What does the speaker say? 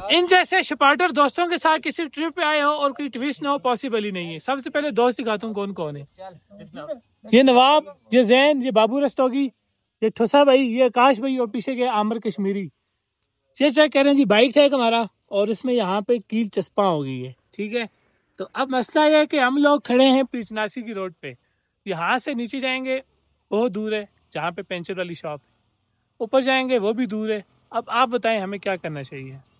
इन जैसे शपाटर दोस्तों के साथ किसी ट्रिप पे आए हो और कोई ट्विस्ट ना हो, पॉसिबल ही नहीं है। सबसे पहले दोस्त दिखाता हूँ कौन कौन है। ये नवाब, ये जैन, ये बाबू रस्तोगी, ये ठुसा भाई, ये आकाश भाई और पीछे के आमिर कश्मीरी। ये चेक करें जी, बाइक था एक हमारा और इसमें यहाँ पे कील चस्पा हो गई है। ठीक है, तो अब मसला यह है कि हम लोग खड़े हैं पिचनासी की रोड पे। यहाँ से नीचे जाएंगे बहुत दूर है जहाँ पे पंचर वाली शॉप है, ऊपर जाएंगे वो भी दूर है। अब आप बताएं हमें क्या करना चाहिए।